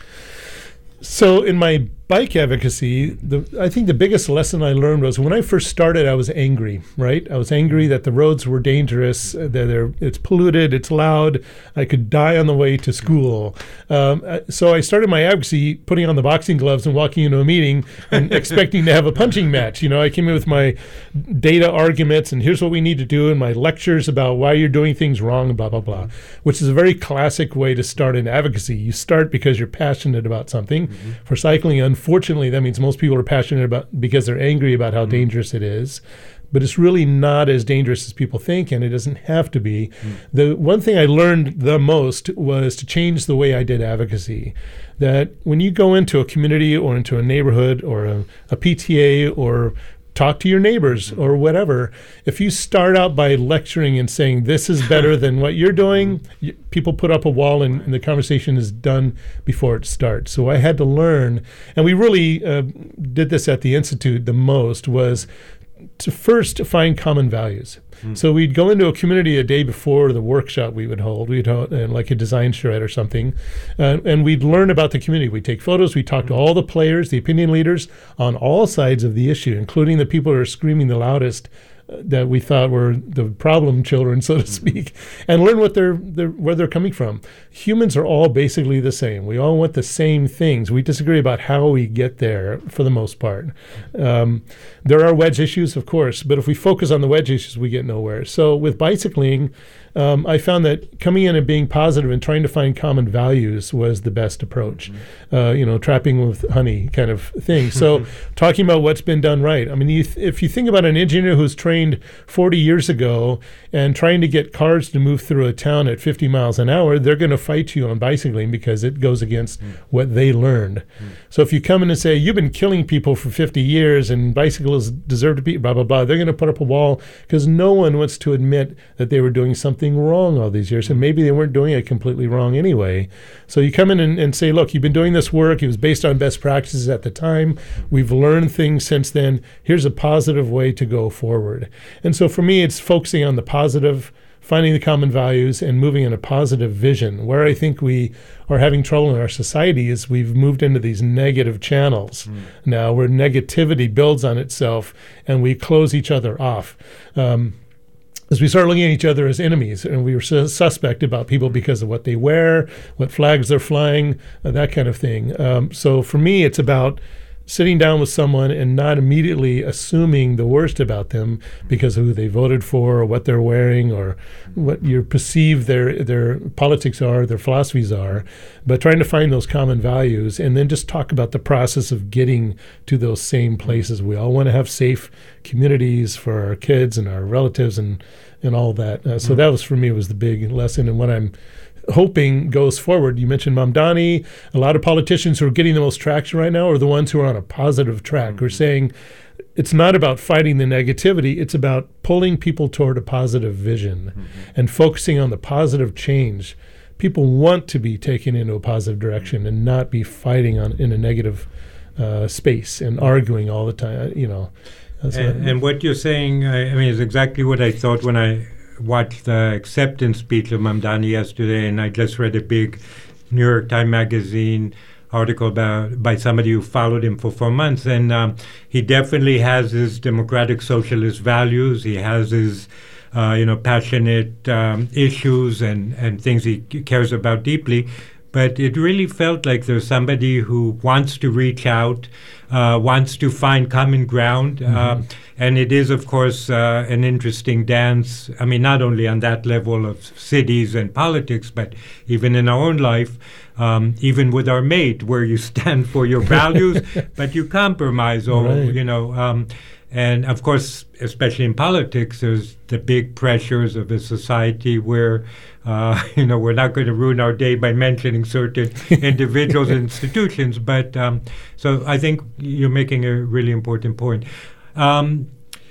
So in my bike advocacy, the, I think the biggest lesson I learned was when I first started, I was angry, right? I was angry that the roads were dangerous, uh, that they're, it's polluted, it's loud, I could die on the way to school. Um, uh, so I started my advocacy putting on the boxing gloves and walking into a meeting and expecting to have a punching match. You know, I came in with my data arguments and here's what we need to do and my lectures about why you're doing things wrong and blah, blah, blah, which is a very classic way to start an advocacy. You start because you're passionate about something. Mm-hmm. For cycling, unfortunately, that means most people are passionate about because they're angry about how mm-hmm. dangerous it is. But it's really not as dangerous as people think, and it doesn't have to be. Mm. The one thing I learned the most was to change the way I did advocacy. That when you go into a community or into a neighborhood or a, a P T A or talk to your neighbors or whatever, if you start out by lecturing and saying this is better than what you're doing, you, people put up a wall and, and the conversation is done before it starts. So I had to learn, and we really uh, did this at the Institute the most, was to first find common values. Mm. So we'd go into a community a day before the workshop we would hold, we'd hold uh, like a design charrette or something, uh, and we'd learn about the community. We'd take photos, we'd talk mm. to all the players, the opinion leaders on all sides of the issue, including the people who are screaming the loudest, that we thought were the problem children, so to speak, and learn what they're, they're where they're coming from. Humans are all basically the same. We all want the same things. We disagree about how we get there for the most part. Um, there are wedge issues, of course, but if we focus on the wedge issues, we get nowhere. So with bicycling, um, I found that coming in and being positive and trying to find common values was the best approach. Mm-hmm. Uh, you know, trapping with honey kind of thing. So talking about what's been done right. I mean, you th- if you think about an engineer who's trained forty years ago and trying to get cars to move through a town at fifty miles an hour, they're going to fight you on bicycling because it goes against mm. what they learned. Mm. So if you come in and say, you've been killing people for fifty years and bicycles deserve to be blah, blah, blah, they're going to put up a wall because no one wants to admit that they were doing something wrong all these years, and maybe they weren't doing it completely wrong anyway. So you come in and, and say, look, you've been doing this work. It was based on best practices at the time. We've learned things since then. Here's a positive way to go forward. And so for me, it's focusing on the positive, finding the common values, and moving in a positive vision. Where I think we are having trouble in our society is we've moved into these negative channels mm. now, where negativity builds on itself and we close each other off. Um, As we start looking at each other as enemies, and we were su- suspect about people because of what they wear, what flags they're flying, uh, that kind of thing. Um, so for me, it's about sitting down with someone and not immediately assuming the worst about them because of who they voted for or what they're wearing or what you perceive their their politics are, their philosophies are, but trying to find those common values and then just talk about the process of getting to those same places. We all want to have safe communities for our kids and our relatives and, and all that. Uh, so mm-hmm. that was, for me, was the big lesson. And what I'm hoping goes forward. You mentioned Mamdani. A lot of politicians who are getting the most traction right now are the ones who are on a positive track, mm-hmm. who are saying it's not about fighting the negativity, it's about pulling people toward a positive vision mm-hmm. and focusing on the positive change. People want to be taken into a positive direction and not be fighting on in a negative uh, space and arguing all the time, you know. And, what, and what you're saying, I, I mean, is exactly what I thought when I watched the acceptance speech of Mamdani yesterday, and I just read a big New York Times Magazine article about by somebody who followed him for four months, and um, he definitely has his democratic socialist values. He has his, uh, you know, passionate um, issues and, and things he cares about deeply. But it really felt like there's somebody who wants to reach out, uh, wants to find common ground. Mm-hmm. Uh, and it is, of course, uh, an interesting dance. I mean, not only on that level of cities and politics, but even in our own life, um, even with our mate, where you stand for your values, but you compromise. Or, right. you know, um, and of course, especially in politics, there's the big pressures of a society where, uh, you know, we're not going to ruin our day by mentioning certain individuals and institutions. But um, so I think you're making a really important point. Um,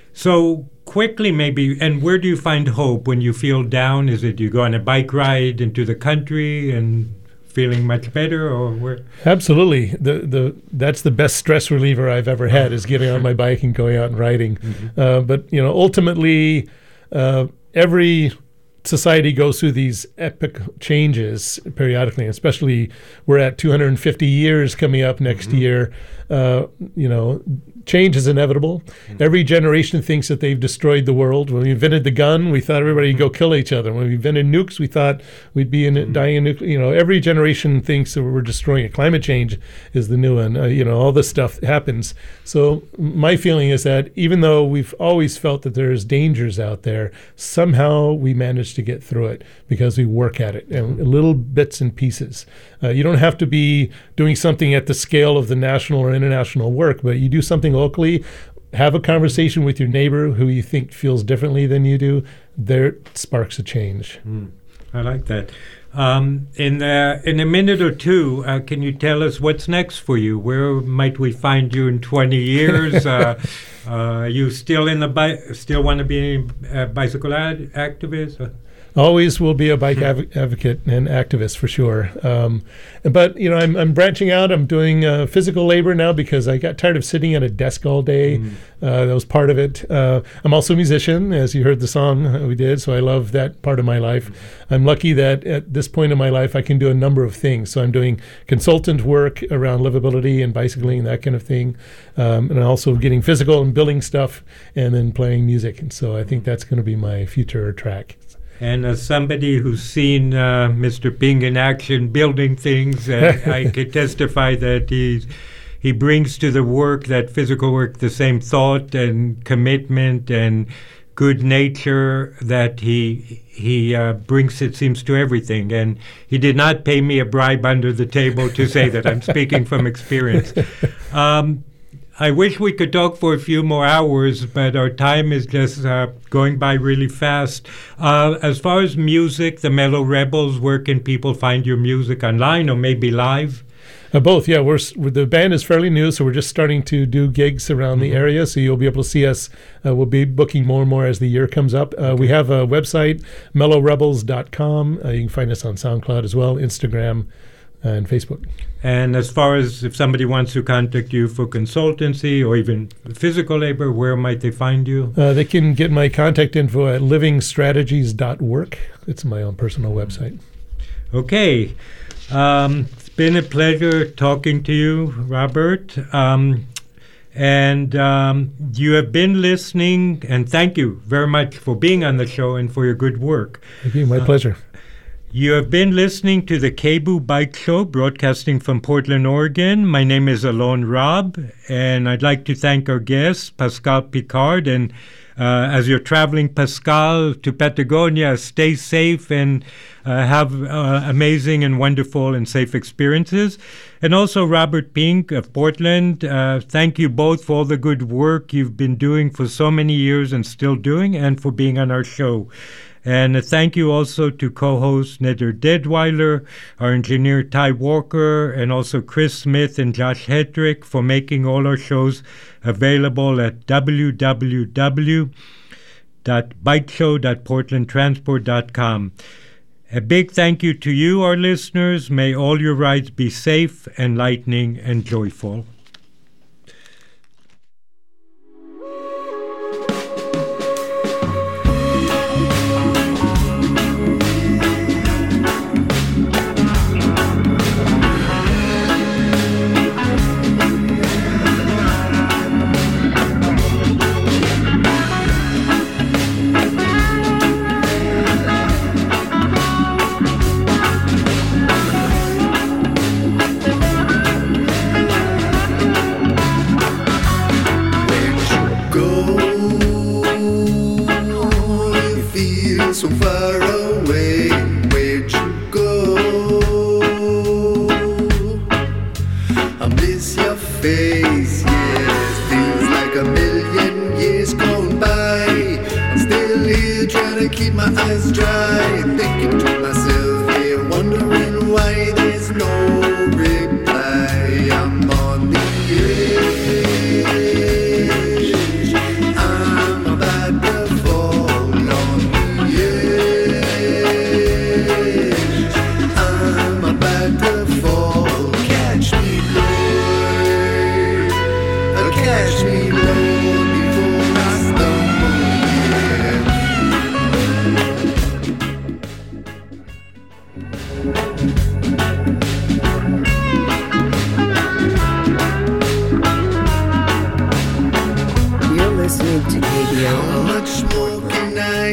so quickly, maybe, and where do you find hope when you feel down? Is it you go on a bike ride into the country and feeling much better, or where? Absolutely. The the that's the best stress reliever I've ever had is getting on my bike and going out and riding. Mm-hmm. Uh, but you know, ultimately, uh, every society goes through these epic changes periodically, especially we're at two hundred fifty years coming up next mm-hmm. year. Uh, you know, change is inevitable. Mm-hmm. Every generation thinks that they've destroyed the world. When we invented the gun, we thought everybody would go kill each other. When we invented nukes, we thought we'd be in mm-hmm. dying in nuclear. You know, every generation thinks that we're destroying it. Climate change is the new one. Uh, you know, all this stuff happens. So my feeling is that even though we've always felt that there's dangers out there, somehow we manage to get through it because we work at it and little bits and pieces. Uh, you don't have to be doing something at the scale of the national or international work, but you do something locally, have a conversation with your neighbor who you think feels differently than you do, there sparks a change. Mm, I like that. Um, in, uh, in a minute or two, uh, can you tell us what's next for you? Where might we find you in twenty years? uh, uh, are you still in the bi- still want to be a bicycle ad- activist? Always will be a bike av- advocate and activist for sure. Um, but, you know, I'm, I'm branching out. I'm doing uh, physical labor now because I got tired of sitting at a desk all day. Mm. Uh, that was part of it. Uh, I'm also a musician, as you heard the song we did, so I love that part of my life. Mm. I'm lucky that at this point in my life, I can do a number of things. So I'm doing consultant work around livability and bicycling and that kind of thing. Um, and also getting physical and building stuff and then playing music. And so I think that's going to be my future track. And as somebody who's seen uh, Mister Ping in action building things, uh, I could testify that he's, he brings to the work, that physical work, the same thought and commitment and good nature that he he uh, brings, it seems, to everything. And he did not pay me a bribe under the table to say that. I'm speaking from experience. Um, I wish we could talk for a few more hours, but our time is just uh, going by really fast. Uh, as far as music, the Mellow Rebels, where can people find your music online or maybe live? Uh, both, yeah. We're, we're the band is fairly new, so we're just starting to do gigs around mm-hmm. the area. So you'll be able to see us. Uh, we'll be booking more and more as the year comes up. Uh, okay. We have a website, mellow rebels dot com. Uh, you can find us on SoundCloud as well, Instagram, and Facebook. And as far as if somebody wants to contact you for consultancy or even physical labor, where might they find you? Uh, they can get my contact info at living strategies dot work. It's my own personal website. Okay. Um, it's been a pleasure talking to you, Robert. Um, and um, you have been listening, and thank you very much for being on the show and for your good work. Thank you. My uh, pleasure. You have been listening to the K B O O Bike Show, broadcasting from Portland, Oregon. My name is Alon Robb, and I'd like to thank our guest, Pascal Picard. And uh, as you're traveling, Pascal, to Patagonia, stay safe and uh, have uh, amazing and wonderful and safe experiences. And also Robert Ping of Portland, uh, thank you both for all the good work you've been doing for so many years and still doing, and for being on our show. And a thank you also to co-host Nether Deadweiler, our engineer Ty Walker, and also Chris Smith and Josh Hedrick for making all our shows available at w w w dot bike show dot portland transport dot com. A big thank you to you, our listeners. May all your rides be safe, enlightening, and joyful. So far away, where'd you go? I miss your face, yes. Feels like a million years gone by. I'm still here trying to keep my eyes dry, thinking to myself here, wondering why there's no reply. I'm on the edge, I'm about to fall on the edge. I'm about to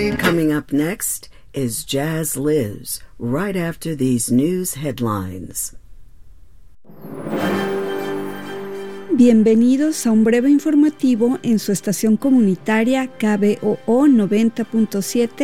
Coming up next is Jazz Lives, right after these news headlines. Bienvenidos a un breve informativo en su estación comunitaria K B O O noventa punto siete